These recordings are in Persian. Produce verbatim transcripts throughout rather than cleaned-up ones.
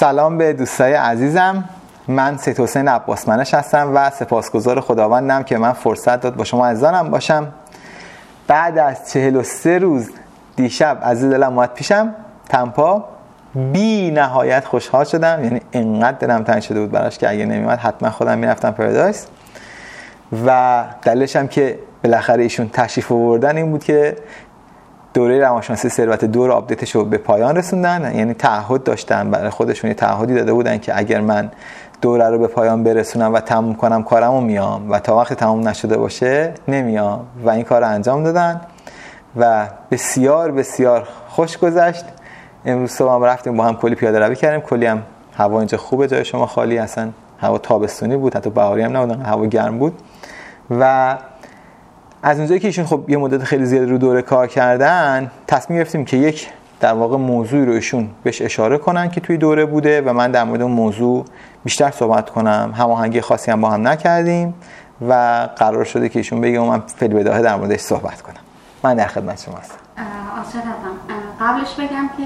سلام به دوستای عزیزم. من سید حسین عباسمنش هستم و سپاسگزار خداوندم که من فرصت داد با شما عزیزانم باشم. بعد از چهل و سه روز دیشب عزیز دلم اومد پیشم تمپا، بی نهایت خوشحال شدم. یعنی انقدر دلم تنگ شده بود براش که اگه نمیومد حتما خودم میرفتم پرادایس. و دلیلش هم که بالاخره ایشون تشریف آوردن این بود که دوره روانشناسی ثروت دو رو آپدیتش رو به پایان رسوندن. یعنی تعهد داشتن برای خودشون، یه تعهدی داده بودن که اگر من دوره رو به پایان برسونم و تموم کنم کارمو میام و تا وقت تموم نشده باشه نمیام و این کار رو انجام دادن و بسیار بسیار خوش گذشت. امروز صبح هم رفتیم با هم کلی پیاده روی کردیم، کلی هم هوا اینجا خوبه، جای شما خالی، اصلا هوا تابستونی بود، حتی بهاری هم نبود، هوا گرم بود. و از اونجایی که ایشون خب یه مدت خیلی زیاد رو دوره کار کردن، تصمیم گرفتیم که یک در واقع موضوعی رو ایشون بهش اشاره کنن که توی دوره بوده و من در مورد اون موضوع بیشتر صحبت کنم. هماهنگی خاصی هم با هم نکردیم و قرار شده که ایشون بگه و من فعل بداهه در موردش صحبت کنم. من در خدمت شما هستم. آشرتم. قبلش بگم که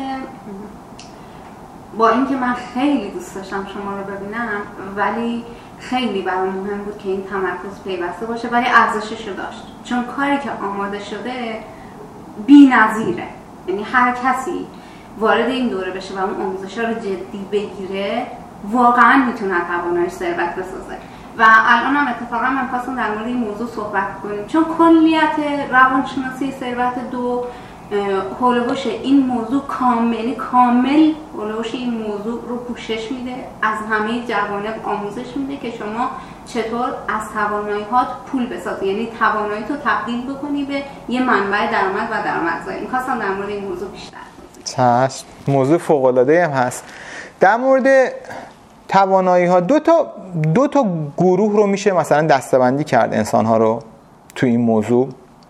با اینکه من خیلی دوست داشتم شما رو ببینم، ولی خیلی برام مهم بود که این تمرکز پیوسته باشه، ولی ارزشش رو داشت، چون کاری که آماده شده بی‌نظیره. یعنی هر کسی وارد این دوره بشه و اون آموزش‌ها رو جدی بگیره واقعا میتونه تواناییش ثروت بسازه. و الان هم اتفاقا من خواستم در مورد این موضوع صحبت کنیم، چون کلیت روانشناسی ثروت دو حول و حوش این موضوع کاملی کامل حول و حوش این موضوع رو پوشش میده، از همه جوانب آموزش میده که شما چطور از توانایی‌هات پول بسازی، یعنی توانایی‌تو تبدیل بکنی به یه منبع درآمد و درآمدزایی. می‌خواستم در مورد این موضوع بیشتر چشم. موضوع فوق‌العاده هم هست. در مورد توانایی‌ها دو تا دو تا گروه رو میشه مثلا دسته‌بندی کرد انسان‌ها رو تو این موضوع.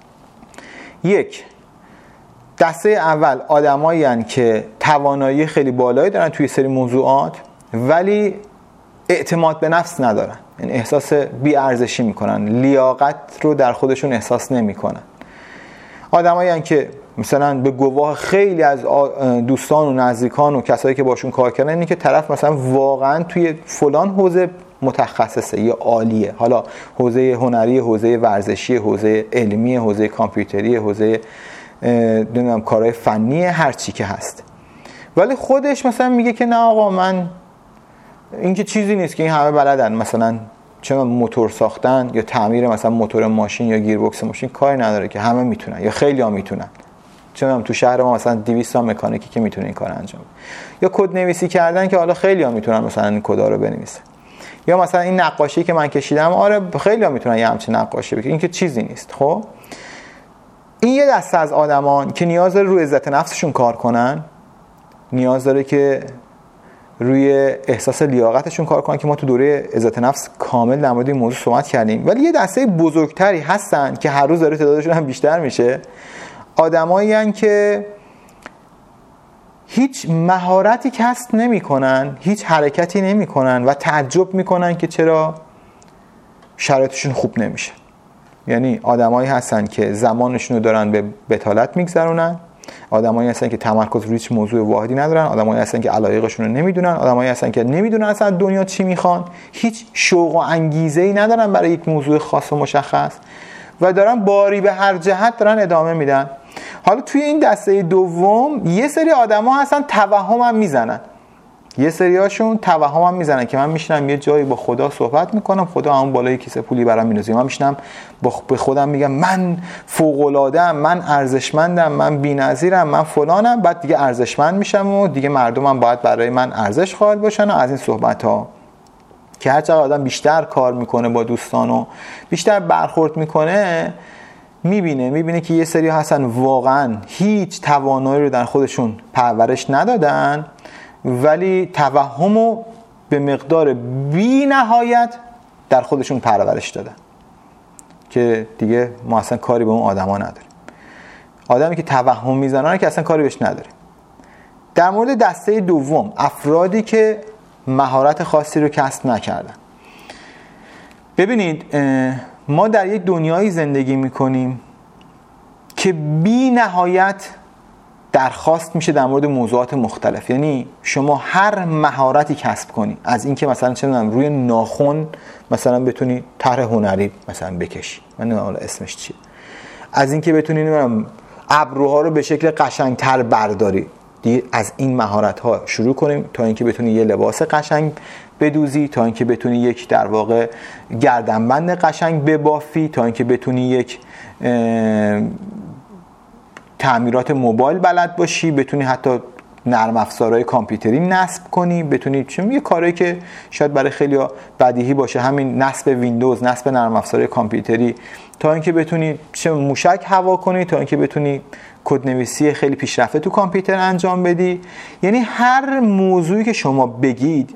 یک، دسته اول آدمایی هستن که توانایی خیلی بالایی دارن توی سری موضوعات ولی اعتماد به نفس ندارن، یعنی احساس بی‌ارزشی میکنن، لیاقت رو در خودشون احساس نمیکنن. آدمایی هستن که مثلا به گواه خیلی از دوستان و نزدیکان و کسایی که باشون کار کردن اینه که طرف مثلا واقعا توی فلان حوزه متخصصه یا عالیه، حالا حوزه هنری، حوزه ورزشی، حوزه علمی، حوزه کامپیوتری، حوزه نمیدونم کارهای فنی، هر چی که هست، ولی خودش مثلا میگه که نه آقا من این که چیزی نیست که این همه بلدن، مثلا چه موتور ساختن یا تعمیر مثلا موتور ماشین یا گیربکس ماشین کاری نداره که همه میتونن یا خیلی ها میتونن. چون تو شهر ما مثلا دویست تا مکانیکی که میتونه این کار انجام بده، یا کد نویسی کردن که حالا خیلی ها میتونن مثلا این کدا رو بنویسن، یا مثلا این نقاشی که من کشیدم آره خیلی ها میتونن یه همچین نقاشی بکنن. این که چیزی نیست. خب این یه دسته از آدمان که نیاز داره روی عزت نفسشون کار کنن، نیاز داره که روی احساس لیاقتشون کار کنن که ما تو دوره عزت نفس کامل در مورد این موضوع صحبت کردیم. ولی یه دسته بزرگتری هستن که هر روز داره تعدادشون هم بیشتر میشه، آدمایی هستن که هیچ مهارتی کسب نمیکنن، هیچ حرکتی نمیکنن و تعجب میکنن که چرا شرایطشون خوب نمیشه. یعنی آدمایی هستن که زمانشون رو دارن به بتالت میگذرونن، آدمایی هستن که تمرکز روی هیچ موضوع واحدی ندارن، آدمایی هستن که علایقشون رو نمیدونن، آدمایی هستن که نمیدونن اصلا دنیا چی میخوان، هیچ شوق و انگیزه‌ای ندارن برای یک موضوع خاص و مشخص و دارن باری به هر جهت دارن ادامه میدن. حالا توی این دسته دوم یه سری آدما هستن توهم هم میزنن، یه سریاشون توهم هم میزنن که من میشینم یه جایی با خدا صحبت میکنم، خدا همون بالای کیسه پولی برام مینوزه، من میشینم به خودم میگم من فوق العاده ام، من ارزشمندم، من بی‌نظیرم، من فلانم، بعد دیگه ارزشمند میشم و دیگه مردمم باید برای من ارزش قائل باشن و از این صحبت ها که هر چقدر آدم بیشتر کار میکنه با دوستان و بیشتر برخورد میکنه میبینه میبینه که یه سری هستن واقعا هیچ توانایی رو در خودشون پرورش ندادن ولی توهمو به مقدار بی نهایت در خودشون پرورش دادن که دیگه ما اصلا کاری به اون آدما نداریم. آدمی که توهم میزنه که اصلا کاری بهش نداریم. در مورد دسته دوم، افرادی که مهارت خاصی رو کسب نکردن، ببینید ما در یک دنیایی زندگی میکنیم که بی نهایت درخواست میشه در مورد موضوعات مختلف. یعنی شما هر مهارتی کسب کنی، از اینکه مثلا چه میدونم روی ناخن مثلا بتونی طرح هنری مثلا بکشی، من نمیدونم اسمش چیه، از اینکه بتونی نمیدونم ابروها رو به شکل قشنگتر برداری، دیگه از این مهارت ها شروع کنیم تا اینکه بتونی یه لباس قشنگ بدوزی، تا اینکه بتونی یک در واقع گردنبند قشنگ ببافی، تا اینکه بتونی یک تعمیرات موبایل بلد باشی، بتونی حتی نرم افزارهای کامپیوتری نصب کنی، بتونی چون یه کاری که شاید برای خیلی‌ها بدیهی باشه، همین نصب ویندوز، نصب نرم افزارهای کامپیوتری، تا اینکه بتونی چه موشک هوا کنی، تا اینکه بتونی کدنویسی خیلی پیشرفته تو کامپیوتر انجام بدی. یعنی هر موضوعی که شما بگید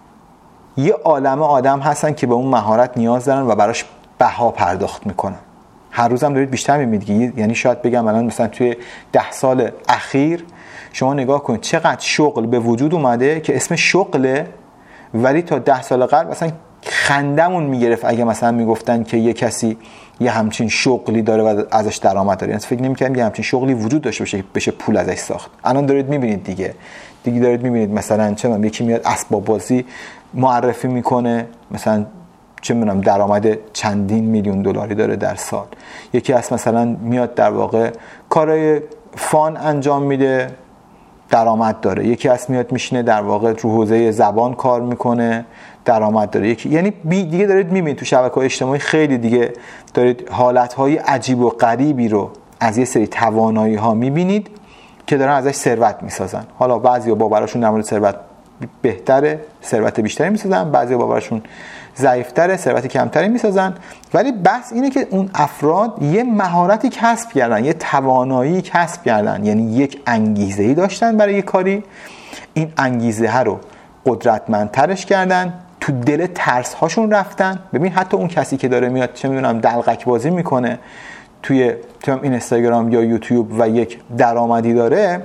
یه عالمه آدم هستن که به اون مهارت نیاز دارن و براش بها پرداخت میکنن. هر روزم دارید بیشتر میبینید. یعنی شاید بگم الان مثلا توی ده سال اخیر شما نگاه کنید چقدر شغل به وجود اومده که اسم شغله، ولی تا ده سال قبل مثلا خندمون میگرفت اگه مثلا میگفتن که یه کسی یه همچین شغلی داره و ازش درآمد داره. یعنی فکر نمی‌کردیم یه همچین شغلی وجود داشته باشه بشه پول ازش ساخت. الان دارید میبینید دیگه دیگه دارید میبینید مثلا چه می‌دونم یکی میاد اسباب بازی معرفی میکنه، مثلا چه می‌دونم درآمد چندین میلیون دلاری داره در سال. یکی از مثلا میاد در واقع کارهای فان انجام میده، درآمد داره. یکی از میاد میشینه در واقع رو حوزه زبان کار میکنه، درآمد داره. یکی یعنی دیگه دارید میبینید تو شبکه‌های اجتماعی خیلی دیگه دارید حالت‌های عجیب و غریبی رو از یه سری توانایی‌ها میبینید که دارن ازش ثروت میسازن. حالا بعضیا باورشون در مورد ثروت بهتره، ثروت بیشتری میسازن، بعضیا باورشون ضعیف‌تره، ثروت کمتری میسازن. ولی بحث اینه که اون افراد یه مهارتی کسب کردن، یه توانایی کسب کردن، یعنی یک انگیزه‌ای داشتن برای یه کاری، این انگیزه ها رو قدرتمندترش کردن، تو دل ترس هاشون رفتن. ببین حتی اون کسی که داره میاد چه میدونم دلقک بازی میکنه توی توی اینستاگرام یا یوتیوب و یک درآمدی داره،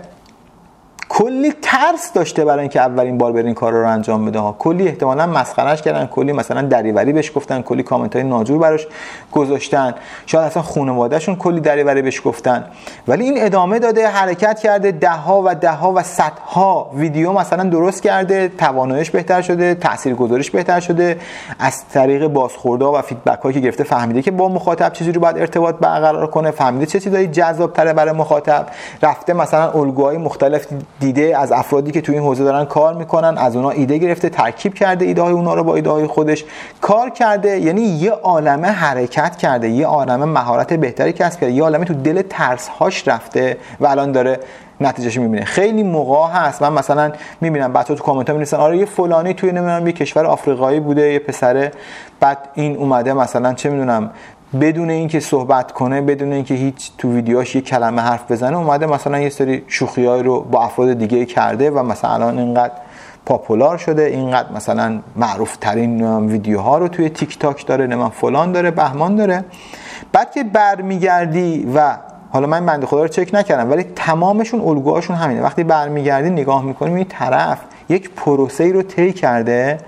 کلی ترس داشته برای اینکه اولین بار برین کار رو انجام بده ها. کلی احتمالاً مسخرهش کردن، کلی مثلا دریوری بهش گفتن، کلی کامنت های ناجور براش گذاشتن، شاید اصلا خانواده‌شون کلی دریوری بهش گفتن، ولی این ادامه داده، حرکت کرده، ده ها و ده ها و صدها ویدیو مثلا درست کرده، تواناییش بهتر شده، تاثیرگذاریش بهتر شده، از طریق بازخوردها و فیدبک هایی که گرفته فهمیده که با مخاطب چجوری باید ارتباط برقرار کنه، فهمیده چه چیزایی جذاب‌تره برای مخاطب، رفته مثلا الگوهای مختلف دیده از افرادی که تو این حوزه دارن کار میکنن، از اونها ایده گرفته، ترکیب کرده ایده های اونها رو با ایده های خودش کار کرده. یعنی یه عالمه حرکت کرده، یه عالمه مهارت بهتری کسب کرده، یه عالمه تو دل ترس هاش رفته و الان داره نتیجهش میبینه. خیلی موقع هست من مثلا میبینم بچه‌ها تو کامنت ها می‌نویسن آره یه فلانی توی نمیدونم یه کشور آفریقایی بوده، یه پسره، بعد این اومده مثلا چه میدونم بدون اینکه صحبت کنه، بدون اینکه هیچ تو ویدیوهاش یه کلمه حرف بزنه، اومده مثلا یه سری شوخی‌های رو با افراد دیگه کرده و مثلا الان اینقدر پاپولار شده، اینقدر مثلا معروف ترین ویدیوها رو توی تیک تاک داره، نه من فلان داره، بهمان داره. بعد که برمیگردی و حالا من بنده خدا رو چک نکردم ولی تمامشون الگوهاشون همینه، وقتی برمیگردی نگاه می‌کنی این طرف یک پروسه‌ای رو طی کرده،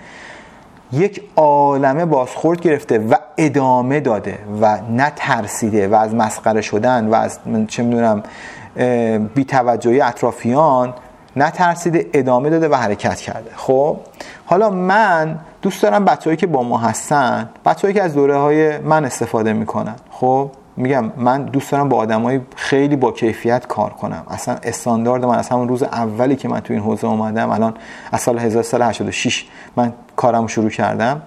یک عالمه بازخورد گرفته و ادامه داده و نترسیده و از مسخره شدن و از من چه میدونم بی‌توجهی اطرافیان نترسیده، ادامه داده و حرکت کرده. خب حالا من دوست دارم بچه‌هایی که با ما هستن، بچه‌هایی که از دوره‌های من استفاده میکنن، خب میگم من دوست دارم با آدمای خیلی با کیفیت کار کنم. اصلا استاندارد من از همون روز اولی که من تو این حوزه اومدم، الان از سال هزار و سیصد و هشتاد و شش من کارمو شروع کردم،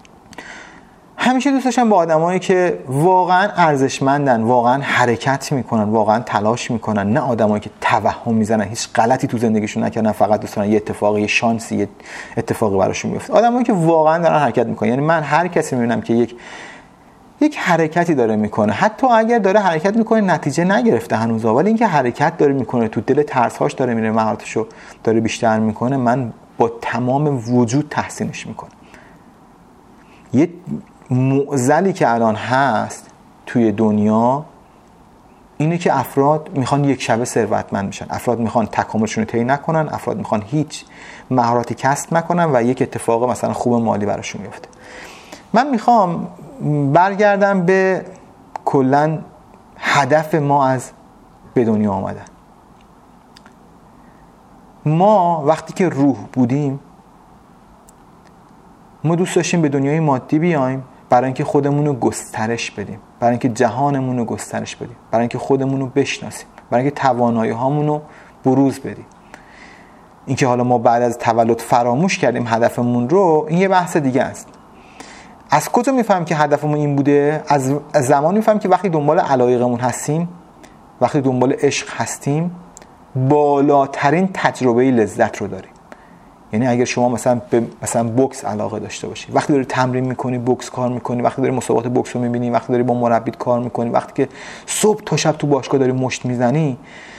همیشه دوست داشتم با آدمایی که واقعا ارزشمندن، واقعا حرکت میکنن، واقعا تلاش میکنن، نه آدمایی که توهم میزنن، هیچ غلطی تو زندگیشون نکردن، فقط دوست دارن یه اتفاقی، یه شانسی، یه اتفاقی براشون بیفته. آدمایی که واقعا دارن حرکت میکنن. یعنی من هر کسی میبینم که یک یک حرکتی داره میکنه، حتی اگر داره حرکت میکنه نتیجه نگرفته هنوز، ولی اینکه حرکت داره میکنه، تو دل ترس‌هاش داره میره، مهارتشو داره بیشتر میکنه، من با تمام وجود تحسینش میکنم. یه معضلی که الان هست توی دنیا اینه که افراد میخوان یک شبه ثروتمند بشن، افراد میخوان تکاملشون رو طی نکنن، افراد میخوان هیچ مهارتی کسب نکنن و یک اتفاق مثلا خوب مالی براشون بیفته. من میخوام برگردم به کلن هدف ما از به دنیا آمدن. ما وقتی که روح بودیم ما دوست داشتیم به دنیای مادی بیایم برای اینکه خودمون رو گسترش بدیم، برای اینکه جهانمون رو گسترش بدیم، برای اینکه خودمون رو بشناسیم، برای اینکه توانایی هامون رو بروز بدیم. اینکه حالا ما بعد از تولد فراموش کردیم هدفمون رو، این یه بحث دیگه است. از کجا میفهمیم که هدفمون این بوده؟ از زمانی میفهمیم که وقتی دنبال علایقمون هستیم، وقتی دنبال عشق هستیم، بالاترین تجربه لذت رو داریم. یعنی اگر شما مثلا به مثلا بوکس علاقه داشته باشی، وقتی داری تمرین میکنی، بوکس کار میکنی، وقتی داری مسابقات بوکس رو میبینی، وقتی داری با مربیت کار میکنی، وقتی که صبح تا شب تو باشگاه داری مشت میزنی،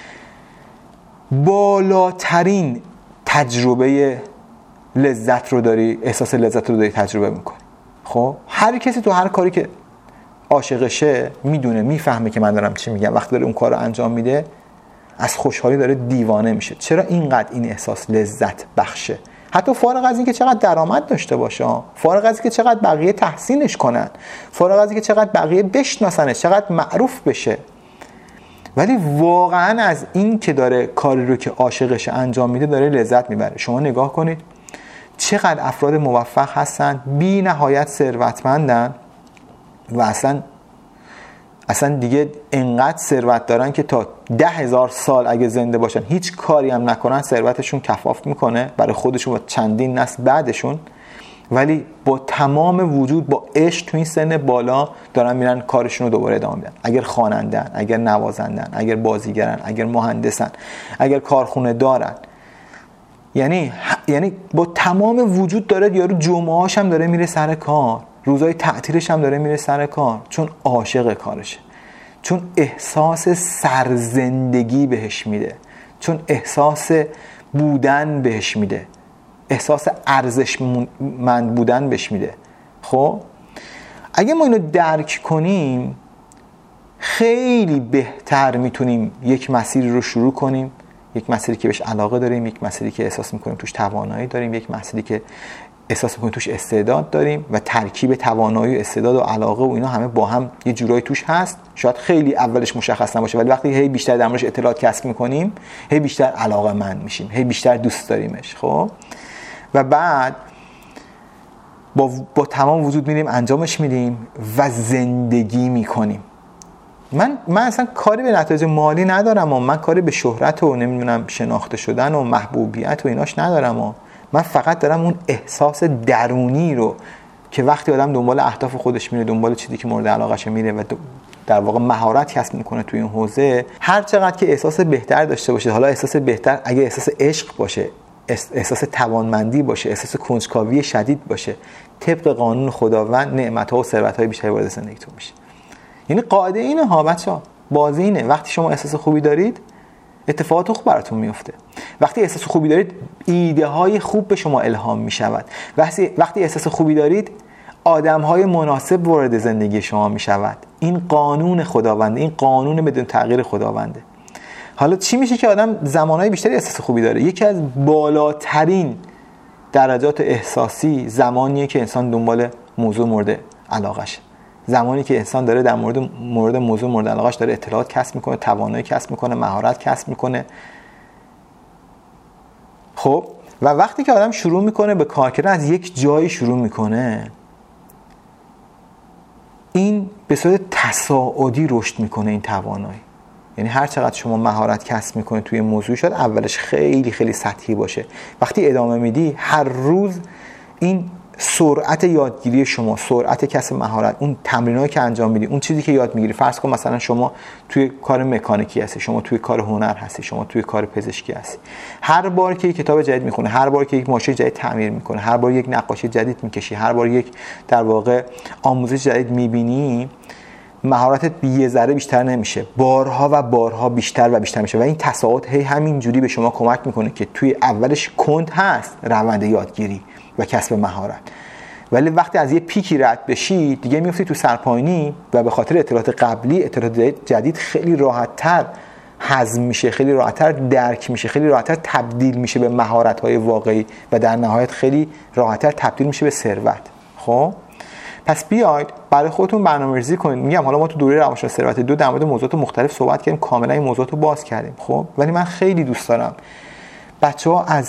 بالاترین تجربه لذت رو داری، احساس لذت رو داری تجربه میکنی. خب هر کسی تو هر کاری که عاشقشه میدونه، میفهمه که من دارم چی میگم. وقتی داره اون کار رو انجام میده از خوشحالی داره دیوانه میشه. چرا اینقدر این احساس لذت بخشه؟ حتی فارغ از این که چقدر درآمد داشته باشه، فارغ از این که چقدر بقیه تحسینش کنن، فارغ از این که چقدر بقیه بشناسنش، چقدر معروف بشه، ولی واقعا از این که داره کاری رو که عاشقش انجام میده داره لذت میبره. شما نگاه کنید چقدر افراد موفق هستن، بی نهایت ثروتمندن و اصلا اصلا دیگه انقدر ثروت دارن که تا ده هزار سال اگه زنده باشن هیچ کاری هم نکنن ثروتشون کفاف میکنه برای خودشون و چندین نسل بعدشون، ولی با تمام وجود با عشق تو این سن بالا دارن میرن کارشون رو دوباره ادامه میدن. اگر خوانندن، اگر نوازندن، اگر بازیگرن، اگر مهندسن، اگر کارخونه دارن، یعنی یعنی با تمام وجود داره یارو جمعه‌هاش هم داره میره سر کار، روزای تعطیلش هم داره میره سر کار، چون عاشق کارشه، چون احساس سرزندگی بهش میده، چون احساس بودن بهش میده، احساس ارزشمند بودن بهش میده. خب اگه ما اینو درک کنیم خیلی بهتر میتونیم یک مسیری رو شروع کنیم، یک مسیری که بهش علاقه داریم، یک مسیری که احساس میکنیم توش توانایی داریم، یک مسیری که احساس میکنیم توش استعداد داریم و ترکیب توانایی و استعداد و علاقه و اینا همه با هم یه جورایی توش هست. شاید خیلی اولش مشخص نباشه، ولی وقتی هی بیشتر در موردش اطلاعات کسب میکنیم هی بیشتر علاقه‌مند میشیم، هی بیشتر دوست داریمش. خب و بعد با, با تمام وجود میریم انجامش میدیم و زندگی میکنیم. من من اصلا کاری به نتایج مالی ندارم و من کاری به شهرت و نمیدونم شناخته شدن و محبوبیت و ایناش ندارم و من فقط دارم اون احساس درونی رو که وقتی آدم دنبال اهداف خودش میره، دنبال چیزی که مورد علاقه‌شه میره و در واقع مهارت کسب میکنه توی این حوزه، هر چقدر که احساس بهتر داشته باشه، حالا احساس بهتر اگه احساس عشق باشه، احساس توانمندی باشه، احساس کنجکاوی شدید باشه، طبق قانون خداوند نعمت‌ها و ثروت‌های بیشتری وارد زندگیتون میشه. یعنی قاعده اینه ها بچه‌ها، بازی اینه. وقتی شما احساس خوبی دارید اتفاقات خوب براتون میفته. وقتی احساس خوبی دارید ایده های خوب به شما الهام میشود. وقتی وقتی احساس خوبی دارید آدم های مناسب وارد زندگی شما میشود. این قانون خداونده، این قانون بدون تغییر خداونده. حالا چی میشه که آدم زمانهای بیشتری احساس خوبی داره؟ یکی از بالاترین درجات احساسی زمانیه که انسان دنبال موضوع مورد علاقشه، زمانی که انسان داره در مورد مورد موضوع مورد علاقه‌اش داره اطلاعات کسب میکنه، توانایی کسب میکنه، مهارت کسب میکنه. خب و وقتی که آدم شروع میکنه به کار کردن از یک جایی شروع میکنه، این به صورت تصاعدی رشد میکنه این توانایی. یعنی هر چقدر شما مهارت کسب میکنه توی موضوع، شاید اولش خیلی خیلی سطحی باشه، وقتی ادامه میدی هر روز این سرعت یادگیری شما، سرعت کسب مهارت، اون تمرینایی که انجام میدی، اون چیزی که یاد میگیری، فرض کن مثلا شما توی کار مکانیکی هستی، شما توی کار هنر هستی، شما توی کار پزشکی هستی، هر بار که یک کتاب جدید میخونه، هر بار که یک ماشین جدید تعمیر میکنه، هر بار یک نقاشی جدید میکشی، هر بار یک در واقع آموزش جدید میبینی، مهارتت یه ذره بیشتر نمیشه، بارها و بارها بیشتر و بیشتر میشه و این تصاعد هی همین جوری به شما کمک میکنه که توی اولش کند هست روند یادگیری و کسب مهارت، ولی وقتی از یه پیکی رد بشی دیگه میفتی تو سرپایینی و به خاطر اطلاعات قبلی اطلاعات جدید خیلی راحت‌تر هضم میشه، خیلی راحت‌تر درک میشه، خیلی راحت‌تر تبدیل میشه به مهارت‌های واقعی و در نهایت خیلی راحت‌تر تبدیل میشه به ثروت. خب پس بیاید برای خودتون برنامه‌ریزی کنید. میگم حالا ما تو دوره روانشناسی ثروت دو در مورد موضوعات مختلف صحبت کردیم، کاملا این موضوعات رو باز کردیم. خب ولی من خیلی دوست دارم بچه‌ها از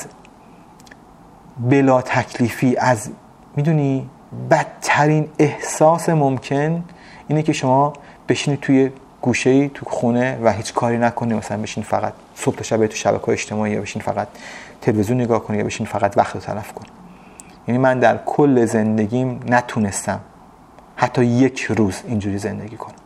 بلا تکلیفی، از میدونی بدترین احساس ممکن اینه که شما بشینی توی گوشه‌ای تو خونه و هیچ کاری نکنی، مثلا بشین فقط صبح تا شب تو شبکه‌های اجتماعی، یا بشین فقط تلویزیون نگاه کنی، یا بشین فقط وقت رو تلف کنی. یعنی من در کل زندگیم نتونستم حتی یک روز اینجوری زندگی کنم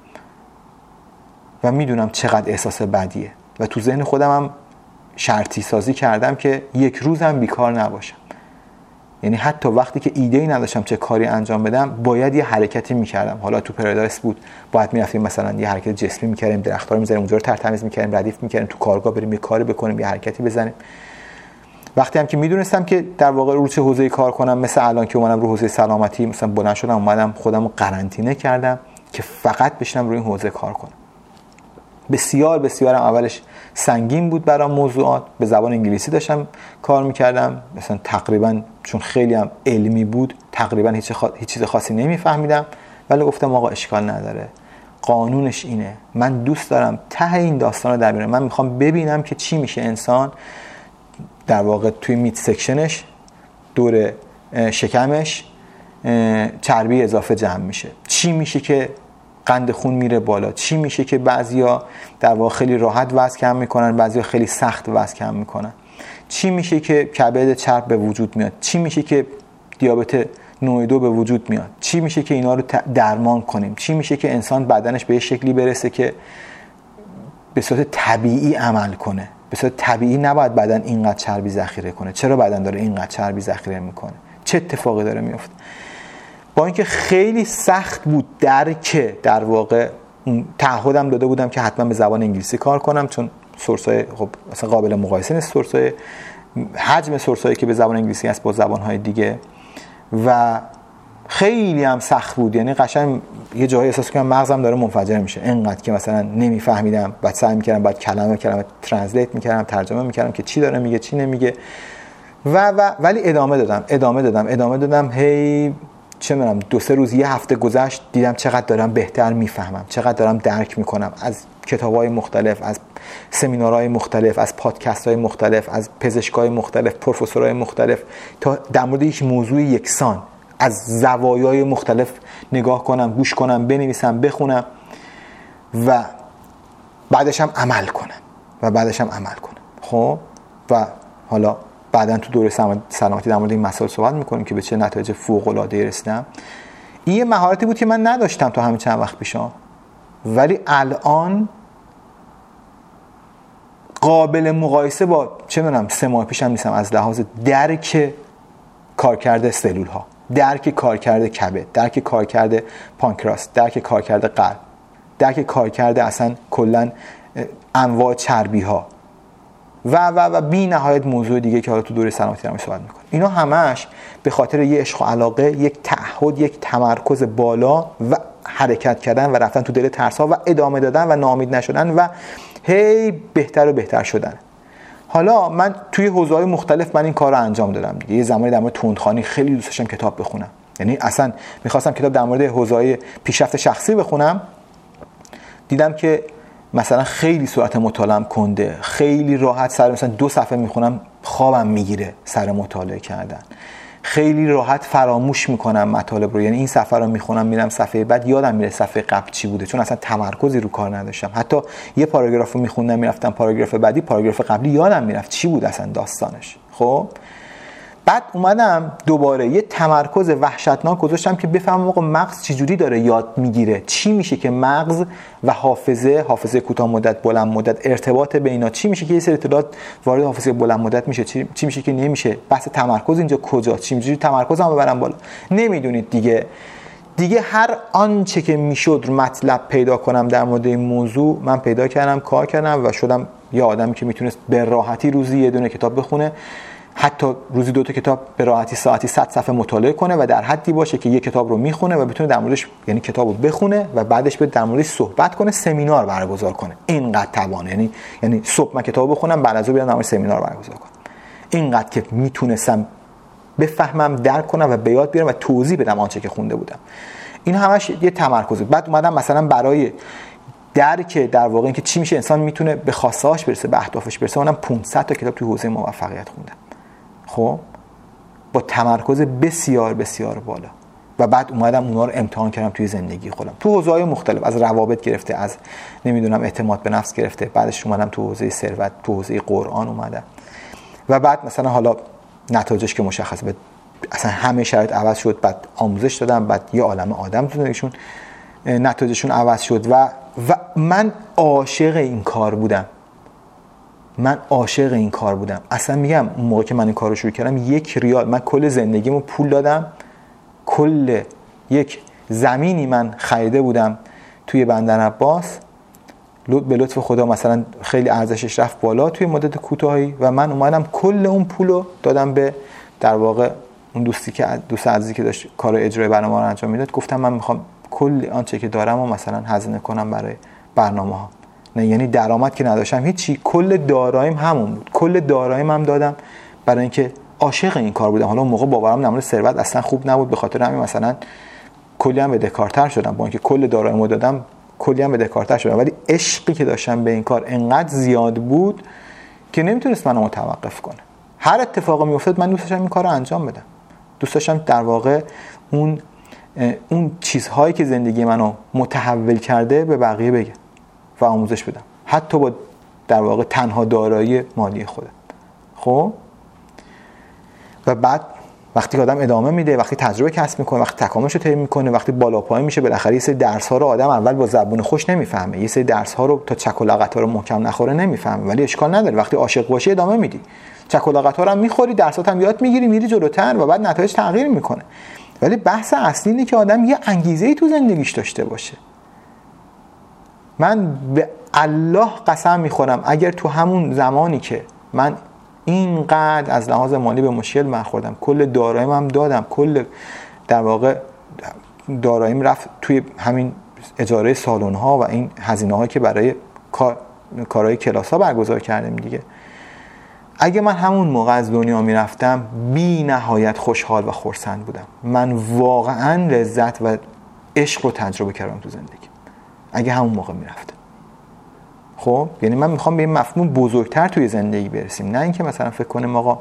و میدونم چقدر احساس بدیه و تو ذهن خودم هم شرطی سازی کردم که یک روز هم بیکار نباشم. یعنی حتی وقتی که ایده‌ای نداشتم چه کاری انجام بدم باید یه حرکتی میکردم. حالا تو پرادایس بود باید میرفتیم مثلا یه حرکت جسمی میکردیم، درخت‌ها رو می‌زدیم اونجا رو ترتمیز میکردیم، ردیف میکردیم، تو کارگاه بریم یه کاری بکنیم، یه حرکتی بزنیم. وقتی هم که میدونستم که در واقع رو چه حوزه‌ای کار کنم، مثل الان که اومدم رو حوزه سلامتی، مثلا بلند شدم اومدم خودم رو قرنطینه کردم که فقط بشینم روی این حوزه کار کنم. بسیار بسیارم اولش سنگین بود برام موضوعات، به زبان انگلیسی داشتم کار میکردم، مثلا تقریبا چون خیلی هم علمی بود تقریبا هیچ, خوا... هیچ چیز خاصی نمیفهمیدم، ولی گفتم آقا اشکال نداره، قانونش اینه، من دوست دارم ته این داستان رو در بیارم، من میخوام ببینم که چی میشه انسان در واقع توی میت سکشنش دور شکمش چربی اضافه جمع میشه، چی میشه که قند خون میره بالا، چی میشه که بعضیا در واقع خیلی راحت وزن کم میکنن، بعضیا خیلی سخت وزن کم میکنن، چی میشه که کبد چرب به وجود میاد، چی میشه که دیابت نوع دو به وجود میاد، چی میشه که اینا رو درمان کنیم، چی میشه که انسان بدنش به یه شکلی برسه که به صورت طبیعی عمل کنه. به صورت طبیعی نباید بدن اینقدر چربی ذخیره کنه. چرا بدن داره اینقدر چربی ذخیره میکنه؟ چه اتفاقی داره میفته؟ با اینکه خیلی سخت بود درک در واقع تعهدم داده بودم که حتما به زبان انگلیسی کار کنم، چون سورسای خب مثلا قابل مقایسه نیست، سورسای حجم سورسایی که به زبان انگلیسی هست با زبان‌های دیگه، و خیلی هم سخت بود. یعنی قشنگ یه جایی احساس کنم مغزم داره منفجر میشه، اینقدر که مثلا نمیفهمیدم، بعد سعی میکردم بعد کلمه کلمه ترنسلیت میکردم، ترجمه میکردم که چی داره میگه چی نمیگه، و و ولی ادامه دادم ادامه دادم ادامه دادم هی چه می‌دونم دو سه روز یه هفته گذشت، دیدم چقدر دارم بهتر میفهمم، چقدر دارم درک میکنم از کتاب‌های مختلف، از سمینارهای مختلف، از پادکست‌های مختلف، از پزشکای مختلف، پروفسورهای مختلف، تا در مورد یک موضوع یکسان از زوایای مختلف نگاه کنم، گوش کنم، بنویسم، بخونم و بعدش هم عمل کنم و بعدش هم عمل کنم. خب و حالا بعداً تو دوره سلامتی در مورد این مسائل صحبت می‌کنیم که به چه نتایج فوق‌العاده‌ای رسیدم. این یه مهارتی بود که من نداشتم تا همین چند وقت پیشا، ولی الان قابل مقایسه با چه می‌دونم سه ماه پیشم نیستم از لحاظ درک کارکرد سلول‌ها، درک کارکرد کبد، درک کارکرد پانکراس، درک کارکرد قلب، درک کارکرد اصلا کلاً انواع چربی‌ها و و و بی نهایت موضوع دیگه که حالا تو دوره سلامتی دارم صحبت می‌کنم. اینا همش به خاطر یه عشق و علاقه، یک تعهد، یک تمرکز بالا و حرکت کردن و رفتن تو دل ترس‌ها و ادامه دادن و ناامید نشدن و هی بهتر و بهتر شدن. حالا من توی حوزه‌های مختلف من این کار رو انجام دادم دیگه. یه زمانی در مورد تندخوانی خیلی دوست داشتم کتاب بخونم، یعنی اصلا می‌خواستم کتاب در مورد حوزه‌های پیشرفت شخصی بخونم، دیدم که مثلا خیلی سرعت مطالعه‌ام کنده، خیلی راحت سر مثلا دو صفحه میخونم خوابم میگیره سر مطالعه کردن، خیلی راحت فراموش میکنم مطالب رو، یعنی این صفحه رو میخونم میرم صفحه بعد یادم میره صفحه قبل چی بوده، چون اصلا تمرکزی رو کار نداشتم. حتی یه پاراگراف رو میخوندم میرفتم پاراگراف بعدی، پاراگراف قبلی یادم میرفت چی بود اصلا داستانش. خب بعد اومدم دوباره یه تمرکز وحشتناک گذاشتم که بفهمم آقا مغز چجوری داره یاد میگیره، چی میشه که مغز و حافظه، حافظه کوتاه مدت بلند مدت، ارتباط بینا، چی میشه که یه سری اطلاعات وارد حافظه بلند مدت میشه، چی, چی میشه که نمیشه، بحث تمرکز اینجا کجاست، چجوری تمرکزمو ببرم بالا. نمیدونید دیگه دیگه هر آنچه که میشد مطلب پیدا کنم در مورد این موضوع من پیدا کردم، کار کردم و شدم یه آدمی که میتونست به راحتی روزی یه دونه کتاب بخونه، حتی روزی دو تا کتاب به راحتی ساعتی صد صفحه مطالعه کنه و در حدی باشه که یک کتاب رو میخونه و بتونه در موردش، یعنی کتاب رو بخونه و بعدش به در موردش صحبت کنه، سمینار برگزار کنه. اینقدر توانه، یعنی یعنی صبح من کتاب بخونم بعد از اون بیام در مورد سمینار برگزار کنم. اینقدر که میتونستم بفهمم، درک کنم و به یاد بیارم و توضیح بدم آنچه که خونده بودم. این همش یه تمرکز. بعد اومدم مثلا برای درک در واقع اینکه چی میشه انسان میتونه به خواسته‌هاش برسه، به اهدافش برسه. منم پانصد تا کتاب توی حوزه موفقیت خوندم، خب با تمرکز بسیار بسیار بالا، و بعد اومدم اونا رو امتحان کردم توی زندگی خودم تو حوزه‌های مختلف، از روابط گرفته، از نمیدونم اعتماد به نفس گرفته، بعدش اومدم تو حوزه ثروت، تو حوزه قرآن اومدم، و بعد مثلا حالا نتایجش که مشخصه، بعد اصلا همه شرایط عوض شد، بعد آموزش دادم، بعد یه عالمه آدم تو زندگیشون نتایجشون عوض شد، و و من عاشق این کار بودم. من عاشق این کار بودم. اصلا میگم اون موقع که من این کارو شروع کردم، یک ریال من کل زندگیمو پول دادم، کل یک زمینی من خریده بودم توی بندر عباس، به لطف خدا مثلا خیلی ارزشش رفت بالا توی مدت کوتاهی، و من اومدم کل اون پولو دادم به در واقع اون دوستی که دوست عزیزی که داشت کار اجرای برنامه رو انجام میداد. گفتم من میخوام کل آنچه که دارم و مثلا هزینه کنم برای برنامه‌ها. نه یعنی درآمد که نداشتم هیچی، کل داراییم همون بود، کل داراییم هم دادم برای اینکه عاشق این کار بودم. حالا اون موقع باورم در مورد ثروت اصلا خوب نبود، به خاطر همین مثلا کلی هم بدهکارتر شدم، با اینکه کل داراییمو دادم کلی هم بدهکارتر شدم، ولی عشقی که داشتم به این کار انقدر زیاد بود که نمیتونست منو متوقف کنه. هر اتفاقی میافتاد من دوست داشتم این کارو انجام بدم، دوست داشتم در واقع اون اون چیزهایی که زندگی منو متحول کرده به بقیه بگم و آموزش بدم، حتی با در واقع تنها دارایی مالی خودم. خب و بعد وقتی که آدم ادامه میده، وقتی تجربه کسب میکنه، وقتی تکاملش رو طی میکنه، وقتی بالا پایین میشه، بالاخره یه سری درس ها رو آدم اول با زبون خوش نمیفهمه، یه سری درس ها رو تا چک و لغت ها رو محکم نخوره نمیفهمه، ولی اشکال نداره، وقتی عاشق باشی ادامه میدی، چک و لغت ها رو هم میخوری، درسات هم یاد میگیری، میری جلوتر و بعد نتایج تغییر میکنه. ولی بحث اصلی اینه که آدم یه انگیزه‌ای تو زندگیش داشته باشه. من به الله قسم میخورم اگر تو همون زمانی که من اینقدر از لحاظ مالی به مشکل برخوردم، کل داراییم هم دادم، کل در واقع داراییم رفت توی همین اجاره سالن ها و این هزینه هایی که برای کار کارهای کلاس ها برگزار کردیم دیگه، اگه من همون موقع از دنیا میرفتم بی نهایت خوشحال و خرسند بودم. من واقعا لذت و عشق رو تجربه کردم تو زندگی اگه همون موقع میرفتم. خب یعنی من میخوام به این مفهوم بزرگتر توی زندگی برسیم، نه اینکه مثلا فکر کنیم آقا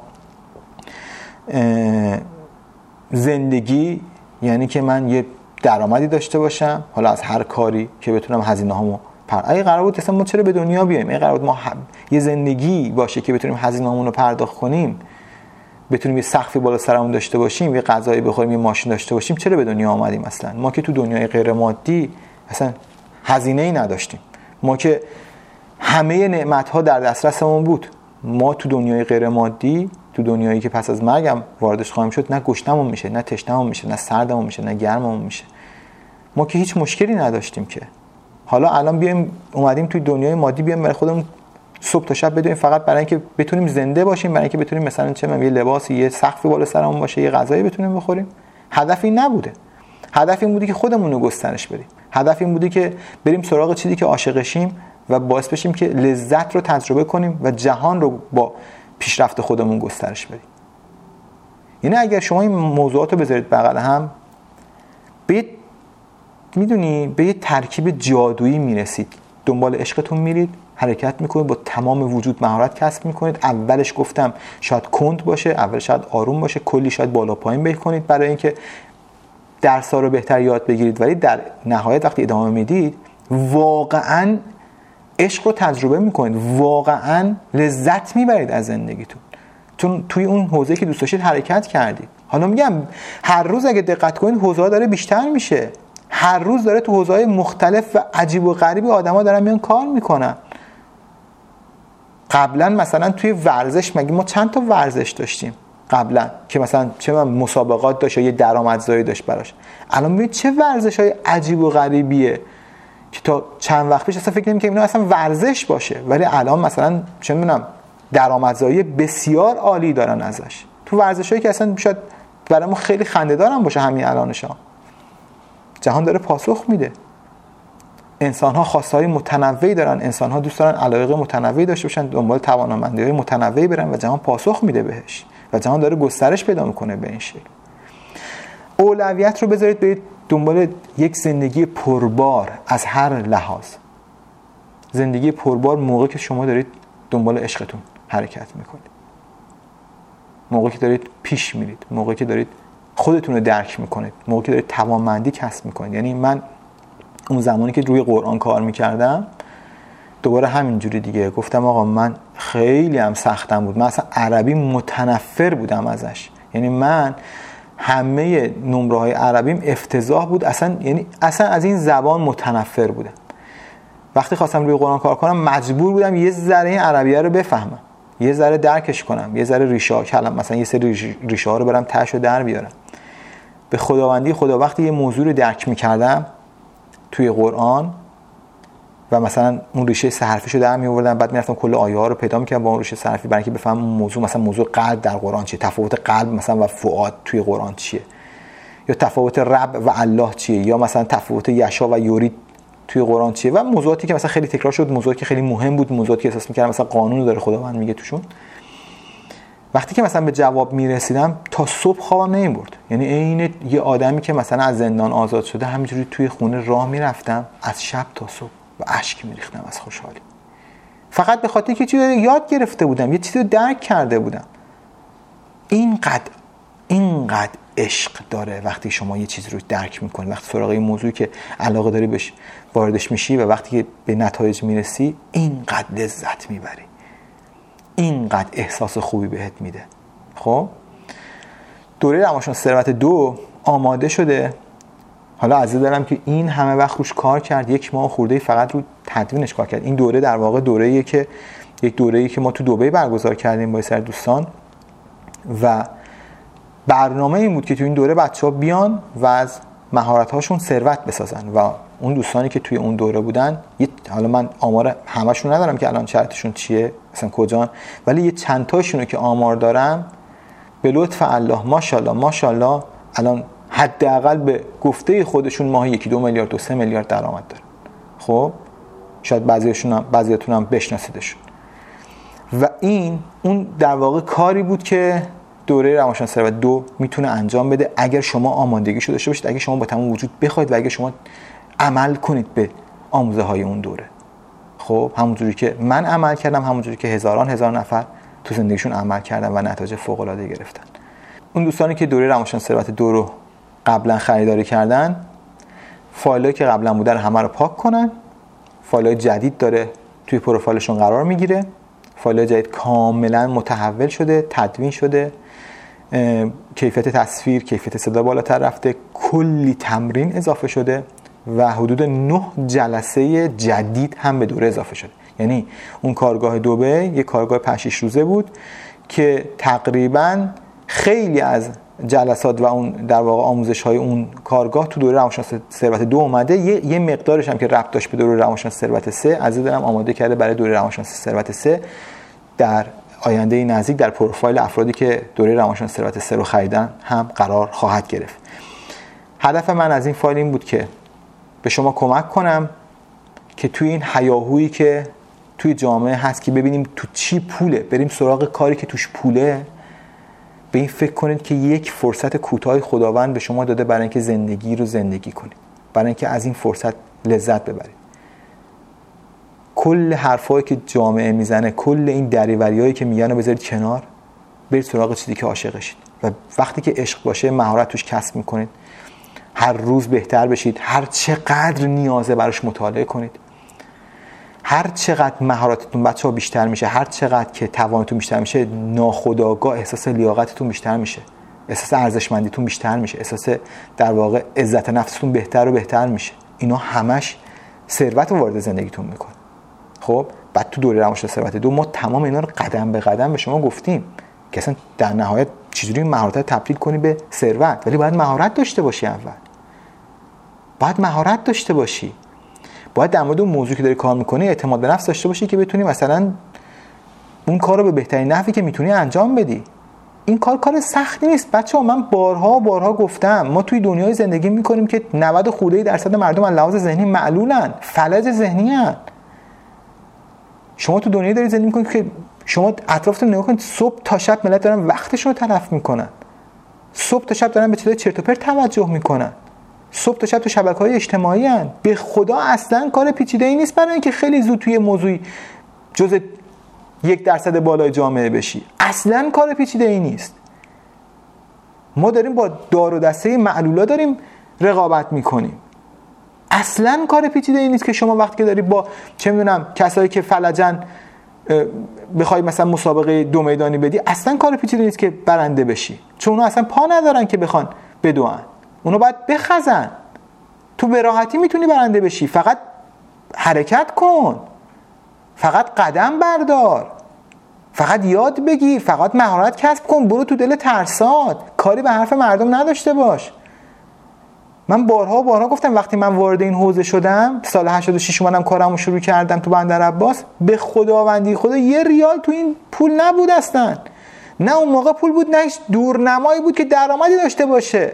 زندگی یعنی که من یه درآمدی داشته باشم، حالا از هر کاری که بتونم هزینه هامو پر. اگه قرار بود اصلا ما چرا به دنیا بیایم؟ اگه قرار بود ما هم... یه زندگی باشه که بتونیم هزینه هامون رو پرداخت کنیم، بتونیم یه سقفی بالا سرمون داشته باشیم، یه غذایی بخوریم، یه ماشین داشته باشیم، چرا به دنیا آمدیم اصلا؟ ما که تو دنیای غیر مادی اصلا هزینه‌ای نداشتیم، ما که همه نعمت‌ها در دسترسمون بود. ما تو دنیای غیر مادی، تو دنیایی که پس از مرگم واردش خواهیم شد، نه گشنمون میشه، نه تشنمون میشه، نه سردمون میشه، نه گرممون میشه. ما که هیچ مشکلی نداشتیم که. حالا الان بیایم اومدیم توی دنیای مادی، بیایم برای خودمون صبح تا شب بدویم فقط برای اینکه بتونیم زنده باشیم، برای اینکه بتونیم مثلا چه می‌دونم یه لباسی، یه سقفی بالا سرمون باشه، یه غذایی بتونیم بخوریم. هدف این نبوده. هدف این بودی که خودمون رو گسترش بدیم. هدف این بودی که بریم سراغ چیزی که عاشقشیم و باعث بشیم که لذت رو تجربه کنیم و جهان رو با پیشرفت خودمون گسترش بدیم. یعنی اگر شما این موضوعات رو بذارید بغل هم، به میدونی به یه ترکیب جادویی میرسید. دنبال عشقتون میرید، حرکت میکنید، با تمام وجود مهارت کسب میکنید. اولش گفتم شاید کند باشه، اولش شاید آروم باشه، کلی شاید بالا پایین بیل کنید برای اینکه درس‌ها رو بهتر یاد بگیرید، ولی در نهایت وقتی ادامه میدید واقعاً عشق رو تجربه میکنید، واقعاً لذت میبرید از زندگیتون، چون توی اون حوزه‌ای که دوست داشتید حرکت کردید. حالا میگم هر روز اگه دقت کنید حوزه‌ها داره بیشتر میشه، هر روز داره تو حوزه‌های مختلف و عجیب و غریبی آدم‌ها دارن میان کار میکنن. قبلا مثلا توی ورزش مگه ما چند تا ورزش داشتیم قبلا که مثلا چه مسابقات داشت یا یه درآمدزایی داشت براش؟ الان ببین چه ورزش‌های عجیب و غریبیه که تا چند وقت پیش اصلا فکر نمی‌کردیم اینا اصلا ورزش باشه، ولی الان مثلا چه می‌دونم درآمدزایی بسیار عالی دارن ازش. تو ورزشایی که اصلا شاید برامون خیلی خنده‌دار هم باشه همین الانشا. جهان داره پاسخ میده. انسان‌ها خواست‌های متنوعی دارن، انسان‌ها دوست دارن علایق متنوعی داشته باشن، دنبال توانمندی‌های متنوعی برن و جهان پاسخ میده بهش و جهان داره گسترش پیدا میکنه به این شکل. اولویت رو بذارید برید دنبال یک زندگی پربار از هر لحاظ. زندگی پربار موقعی که شما دارید دنبال عشقتون حرکت میکنید، موقعی که دارید پیش میرید، موقعی که دارید خودتون رو درک میکنید، موقعی که دارید توانمندی کسب میکنید. یعنی من اون زمانی که روی قرآن کار میکردم دوباره همینجوری دیگه گفتم آقا من خیلی هم سختم بود، من اصلا عربی متنفر بودم ازش. یعنی من همه نمره های عربیم افتضاح بود، اصلا یعنی اصلا از این زبان متنفر بودم. وقتی خواستم روی قرآن کار کنم مجبور بودم یه ذره این عربیه رو بفهمم، یه ذره درکش کنم، یه ذره ریشه ها کلم مثلا یه سری ریشه ها رو برم تهش رو در بیارم. به خداوندی خدا وقتی یه موضوع رو درک می‌کردم توی قرآن و مثلا اون ریشه سه حرفی رو در می‌آوردم، بعد می‌رفتم کل آیه ها رو پیدا می‌کردم با اون ریشه سه حرفی برای اینکه بفهمم موضوع مثلا موضوع قلب در قرآن چیه، تفاوت قلب مثلا و فؤاد توی قرآن چیه، یا تفاوت رب و الله چیه، یا مثلا تفاوت یشا و یورید توی قرآن چیه و موضوعاتی که مثلا خیلی تکرار شد، موضوعاتی که خیلی مهم بود، موضوعاتی که احساس می‌کردم مثلا قانون داره خداوند میگه توشون. وقتی که مثلا به جواب میرسیدم تا صبح خوابم نمیبرد. یعنی عین یه آدمی که مثلا از زندان آزاد شده همینجوری توی خونه راه میرفتم از شب تا صبح و اشک میریختم از خوشحالی، فقط به خاطر اینکه چیزی یاد گرفته بودم، یه چیزی رو درک کرده بودم. اینقدر اینقدر عشق داره وقتی شما یه چیز رو درک میکنی، وقتی سراغ یه موضوعی که علاقه داری بهش واردش میشی و وقتی که به نتایج میرسی اینقدر لذت میبری، اینقدر احساس خوبی بهت میده. خب دوره روانشناسی ثروت دو آماده شده. حالا عزیز دارم که این همه وقت روش کار کرد، یک ماه خورده فقط رو تدوینش کار کرد. این دوره در واقع دوره‌ایه که یک دوره‌ای که ما تو دبی برگزار کردیم با سر دوستان و برنامه این بود که تو این دوره بچه‌ها بیان و از مهارت‌هاشون ثروت بسازن و اون دوستانی که توی اون دوره بودن، حالا من آمار همه‌شون ندارم که الان شرطشون چیه مثلا کجان، ولی یه چند تاشونو که آمار دارم به لطف الله ماشاءالله ماشاءالله الان حداقل به گفته خودشون ماهی یکی دو میلیارد و سه میلیارد درآمد دارن. خب شاید بعضیاشون هم بعضیاتون هم بشناسیدشون. و این اون در واقع کاری بود که دوره روانشناسی ثروت دو میتونه انجام بده اگر شما آمادگیشو داشته باشید، اگر شما با تمام وجود بخواید و اگر شما عمل کنید به آموزه های اون دوره. خب همونجوری که من عمل کردم، همونجوری که هزاران هزار نفر تو زندگیشون عمل کردن و نتایج فوق العاده گرفتن. اون دوستانی که دوره روانشناسی ثروت دو رو قبلا خریداری کردن، فایلایی که قبلا بوده رو همه رو پاک کنن. فایلای جدید داره توی پروفایلشون قرار میگیره. فایلای جدید کاملا متحول شده، تدوین شده، کیفیت تصویر، کیفیت صدا بالاتر رفته، کلی تمرین اضافه شده و حدود نه جلسه جدید هم به دوره اضافه شده. یعنی اون کارگاه دبی یک کارگاه پنج شش روزه بود که تقریباً خیلی از جلسات و اون در واقع آموزش‌های اون کارگاه تو دوره روانشناسی ثروت دو اومده. یه, یه مقدارش هم که ربط داشت به دوره روانشناسی ثروت سه، از دارم آماده کرده برای دوره روانشناسی ثروت سه در آینده نزدیک در پروفایل افرادی که دوره روانشناسی ثروت سه رو خریدن هم قرار خواهد گرفت. هدف من از این فایل این بود که به شما کمک کنم که توی این هیاهویی که توی جامعه هست که ببینیم تو چی پوله، بریم سراغ کاری که توش پوله، به این فکر کنید که یک فرصت کوتاه خداوند به شما داده برای اینکه زندگی رو زندگی کنید، برای اینکه از این فرصت لذت ببرید. کل حرفایی که جامعه میزنه، کل این دریوریایی که میگن رو بذارید کنار، برید سراغ چیزی که عاشقشید و وقتی که عشق باشه مهارت توش کسب میکنید، هر روز بهتر بشید، هر چقدر نیازه براش مطالعه کنید، هر چقدر مهارتتون بچه‌ها بیشتر میشه، هر چقدر که توانتون بیشتر میشه، ناخودآگاه احساس لیاقتتون بیشتر میشه، احساس ارزشمندیتون بیشتر میشه، احساس در واقع عزت نفستون بهتر و بهتر میشه. اینا همش ثروت وارد زندگیتون میکنه. خب بعد تو دوره روانشناسی ثروت دو ما تمام اینا رو قدم به قدم به شما گفتیم که اصلا در نهایت چجوری مهارت رو تبدیل کنی به ثروت، ولی باید مهارت داشته باشی. اول باید مهارت داشته باشی، باید در مورد اون موضوعی که داری کار میکنی اعتماد به نفس داشته باشی که بتونی مثلا اون کار رو به بهترین نحوی که میتونی انجام بدی. این کار کار سختی نیست بچه‌ها. من بارها بارها گفتم ما توی دنیای زندگی میکنیم که نود خورده درصد مردم از لحاظ ذهنی معلولن، فلج ذهنی ان. شما تو دنیایی دارید زندگی میکنید که شما اطرافتون نگاه کنید، صبح تا شب ملت دارن وقتشون رو تلف میکنن، صبح تا شب دارن به چیزای چرت و پرت توجه میکنن. صبح تا شب تو شبکه‌های اجتماعی هن. به خدا اصلا کار پیچیده‌ای نیست برای اینکه خیلی زود توی موضوعی جز یک درصد بالای جامعه بشی. اصلا کار پیچیده‌ای نیست. ما داریم با دار و دسته معلولا داریم رقابت میکنیم. اصلا کار پیچیده‌ای نیست که شما وقتی که داری با چه میدونم کسایی که فلجن بخوای مثلا مسابقه دو میدانی بدی، اصلا کار پیچیده نیست که برنده بشی، چون اونا اصلا پا ندارن که بخوان بدوئن، اونا باید بخزن. تو به راحتی میتونی برنده بشی، فقط حرکت کن، فقط قدم بردار، فقط یاد بگیر، فقط مهارت کسب کن، برو تو دل ترسات، کاری به حرف مردم نداشته باش. من بارها و بارها گفتم وقتی من وارد این حوزه شدم سال هشتاد و شش اومدم کارمو شروع کردم تو بندر عباس، به خداوندی خدا یه ریال تو این پول نبود اصلا. نه اون موقع پول بود، نه دورنمایی بود که درآمدی داشته باشه.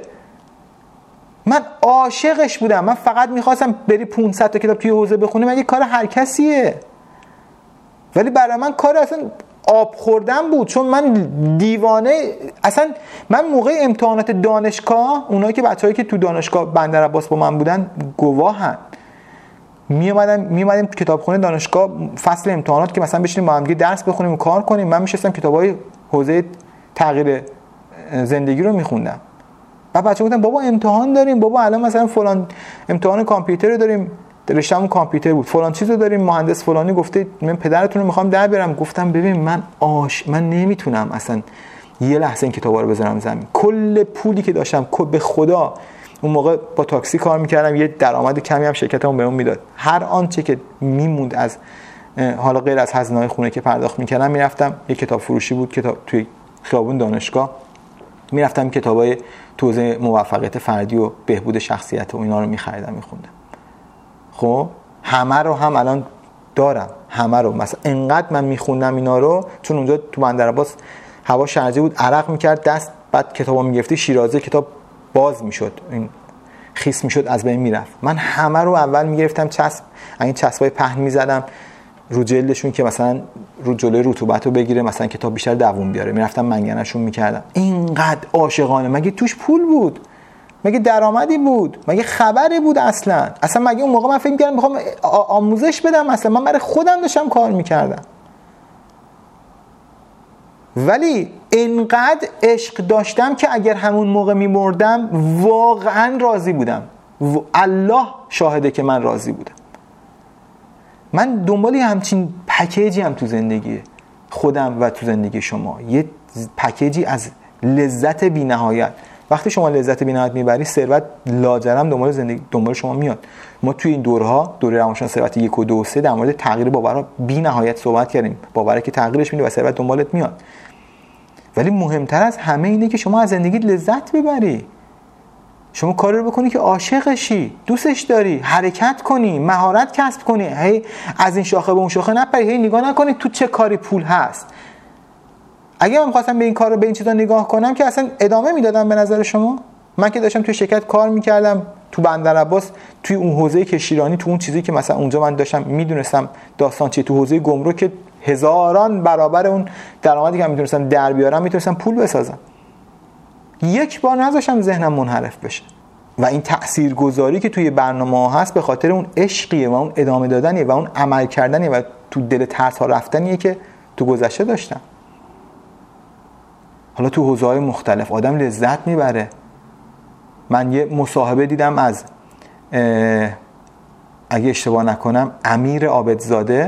من عاشقش بودم، من فقط میخواستم بری پانصد تا کتاب توی حوزه بخونی، من یه کار هر کسیه، ولی برای من کار اصلا آب خوردن بود، چون من دیوانه اصلا. من موقع امتحانات دانشگاه، اونایی که بچه‌هایی که تو دانشگاه بندر عباس با من بودن گواهن، می اومدم می اومدیم کتابخونه دانشگاه فصل امتحانات که مثلا بشینیم با هم دیگه درس بخونیم و کار کنیم، من میشستم کتابای حوزه تغییر زندگی رو میخوندم. بعد بچه‌ها گفتن بابا امتحان داریم، بابا الان مثلا فلان امتحان کامپیوتر رو داریم، رشته‌مون کامپیوتر بود، فلان چیزو داریم، مهندس فلانی گفته من پدرتون رو میخوام در بیارم. گفتم ببین من آش من نمیتونم اصلا یه لحظه این کتابا رو بذارم زمین. کل پولی که داشتم به خدا اون موقع با تاکسی کار میکردم، یه درآمد کمی هم شرکتمون بهمون میداد، هر آنچه که میموند از حالا غیر از هزینه‌های خونه که پرداخت میکردم میرفتم، یه کتاب فروشی بود کتاب توی خیابون دانشگاه، میرفتم کتابای توزیع موفقیت فردی و بهبود شخصیت و اینا رو میخریدم میخوندم. خب همه رو هم الان دارم، همه رو مثلا انقدر من میخوندم اینا رو، چون اونجا تو بندر عباس هوا شرجی بود، عرق میکرد دست، بعد کتابا میگرفتی شیرازه کتاب باز میشد، این خیس میشد از بین میرفت. من همه رو اول میگرفتم چسب، این چسبای پهن میزدم رو جلدشون که مثلا رو جلوی رطوبت رو بگیره، مثلا کتاب بیشتر دووم بیاره، میرفتم منگنه‌شون میکردم. اینقدر عاشقانه. مگه توش پول بود؟ مگه درآمدی بود؟ مگه خبری بود اصلا؟ اصلا مگه اون موقع من فکر می‌کردم میخوام آموزش بدم؟ اصلا من برای خودم داشتم کار میکردم. ولی اینقدر عشق داشتم که اگر همون موقع میمردم واقعا راضی بودم. الله شاهده که من راضی بودم. من دنبال همچین پکیجی هم تو زندگی خودم و تو زندگی شما، یه پکیجی از لذت بی‌نهایت. وقتی شما لذت بی‌نهایت میبری، ثروت لاجرم دنبال زندگی دنبال شما میاد. ما توی این دورها، دوره روانشناسی ثروت یک و دو و سه، در مورد تغییر باورها بی‌نهایت صحبت کردیم. باوری که تغییرش میده و ثروت دنبالت میاد. ولی مهمتر از همه اینه که شما از زندگی لذت ببری. شما کاری رو بکنی که عاشقشی، دوستش داری، حرکت کنی، مهارت کسب کنی، هی از این شاخه به اون شاخه نپری، هی نگاه نکنی تو چه کاری پول هست. اگه من خواستم به این کار رو به این چیزا نگاه کنم که اصلا ادامه میدادم به نظر شما. من که داشتم توی شرکت کار میکردم تو بندر عباس، توی اون حوزه کشتیرانی، تو اون چیزی که مثلا اونجا من داشتم میدونستم داستان چیه، تو حوزه گمرک که هزاران برابر اون درآمدی که میتونستم در بیارم میتونستم پول بسازم. یک بار نذاشتم ذهنم منحرف بشه. و این تاثیرگذاری که توی برنامه هست به خاطر اون عشقیه و اون ادامه دادنیه و اون عمل کردنیه و تو دل ترس ها رفتنیه که تو گذشته داشتم. حالا تو حوزه‌های مختلف آدم لذت میبره. من یه مصاحبه دیدم از اگه اشتباه نکنم امیر عابدزاده،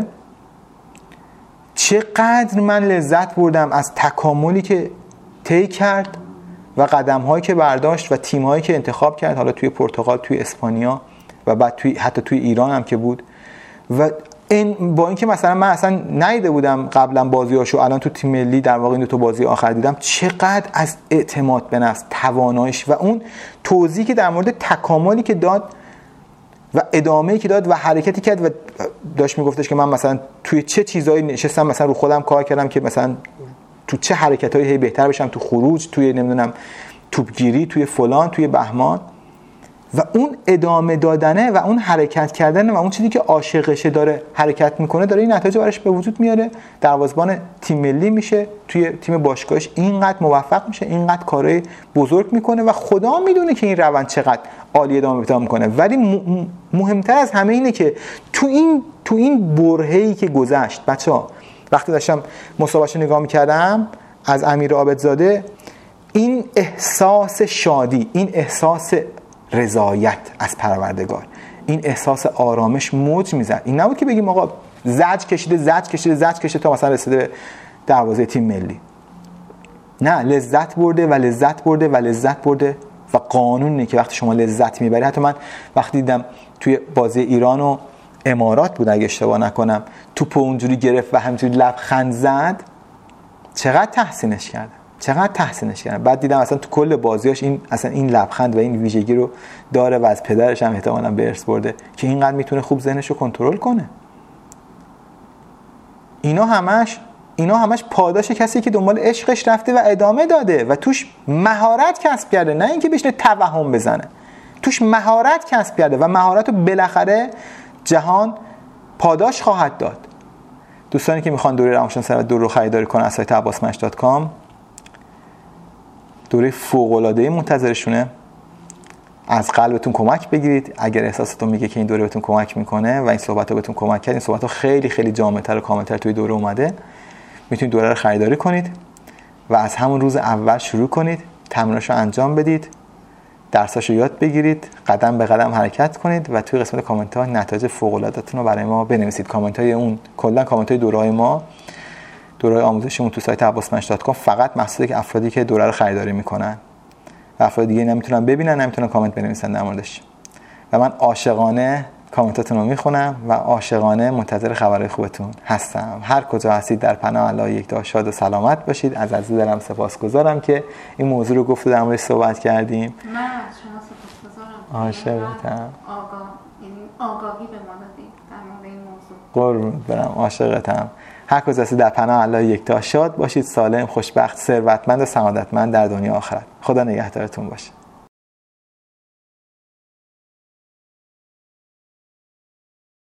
چقدر من لذت بردم از تکاملی که طی کرد و قدم‌هایی که برداشت و تیم‌هایی که انتخاب کرد، حالا توی پرتغال، توی اسپانیا و بعد توی حتی توی ایران هم که بود. و این با اینکه مثلا من اصلا ندیده بودم قبلا بازیاشو، الان تو تیم ملی در واقع این دو تا بازی آخر دیدم، چقدر از اعتماد به نفس، تواناییش و اون توضیحی که در مورد تکاملی که داد و ادامه‌ای که داد و حرکتی کرد و داشت میگفتش که من مثلا توی چه چیزایی نشستم مثلا رو خودم کار کردم که مثلا تو چه حرکتایی هی بهتر بشم، تو خروج، توی نمیدونم توپگیری، توی فلان، توی بهمان. و اون ادامه دادنه و اون حرکت کردن و اون چیزی که عاشقشه داره حرکت میکنه داره این نتایج براش به وجود میاره. دروازه‌بان تیم ملی میشه، توی تیم باشگاهش اینقدر موفق میشه، اینقدر کارهای بزرگ میکنه و خدا میدونه که این روند چقدر عالی ادامه پیدا میکنه. ولی مهمتر از همه اینه که تو این تو این برهه‌ای که گذشت، بچه‌ها وقتی داشتم مسابقه‌شو نگاه میکردم از امیر عابدزاده، این احساس شادی، این احساس رضایت از پروردگار، این احساس آرامش موج میزد. این نبود که بگیم آقا زج کشیده زج کشیده زج کشیده تا مثلا رسیده به دروازه تیم ملی. نه، لذت برده و لذت برده و لذت برده و قانونه که وقتی شما لذت میبری. حتی من وقتی دیدم توی بازی ایران و امارات بود اگه اشتباه نکنم، توپ اونجوری گرفت و همینجوری لبخند زد، چقدر تحسینش کردم، چقدر تحسینش کردم. بعد دیدم اصلا تو کل بازیاش این اصلا این لبخند و این ویژگی رو داره و از پدرش هم احتمالاً به ارث برده که اینقدر میتونه خوب ذهنش رو کنترل کنه. اینا همش اینا همش پاداش کسی که دنبال عشقش رفته و ادامه داده و توش مهارت کسب کرده، نه اینکه بشینه توهم بزنه. توش مهارت کسب کرده و مهارت رو بالاخره جهان پاداش خواهد داد. دوستانی که میخوان دوره روانشناسی و دوره رو خریداری کنن از سایت عباس منش دات کام، دوره فوق‌العاده منتظرشونه. از قلبتون کمک بگیرید. اگر احساستون میگه که این دوره بهتون کمک میکنه و این صحبت‌ها بهتون کمک کرد، این صحبت‌ها خیلی خیلی جامع‌تر و کامل‌تر توی دوره اومده، میتونید دوره رو خریداری کنید و از همون روز اول شروع کنید، تمریناشو انجام بدید، درساشو یاد بگیرید، قدم به قدم حرکت کنید و توی قسمت کامنت‌ها نتایج فوق‌العاده‌تون رو برای ما بنویسید. کامنت‌های اون کلا کامنت‌های دوره‌های ما، دوره آموزشیمون تو سایت عباس منش دات کام فقط مخصوصه که افرادی که دوره رو خریداری میکنن و افراد دیگه نمیتونن ببینن، نمیتونن کامنت بنویسن در موردش. و من عاشقانه کامنتاتون رو میخونم و عاشقانه منتظر خبرهای خوبتون هستم. هر کجا هستید در پناه الله یکتا شاد و سلامت باشید. از عزیز دلم سپاسگزارم که این موضوع رو گفت و در موردش صحبت کردیم. من از شما سپاسگزارم. عاشقتم. آگاه، یعنی آگاهی به ما دادید در مورد این موضوع. قربونت برم، عاشقتم. هر کجا هستید در پناه الله یکتا شاد باشید، سالم، خوشبخت، ثروتمند و سعادتمند در دنیا آخرت. خدا نگهدارتون باشه.